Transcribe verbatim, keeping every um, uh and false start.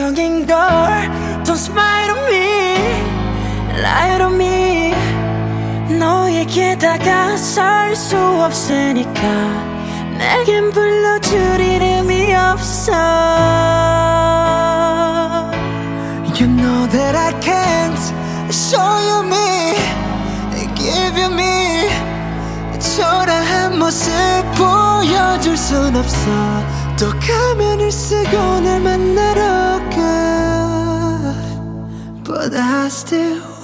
이상적인 걸 Don't smile on me, lie to me. 너에게 다가설 수 없으니까 내겐 불러줄 이름이 없어. You know that I can't show you me, give you me. 초라한 모습 보여줄 순 없어. 또 가면을 쓰고 날 만나러 가. But I still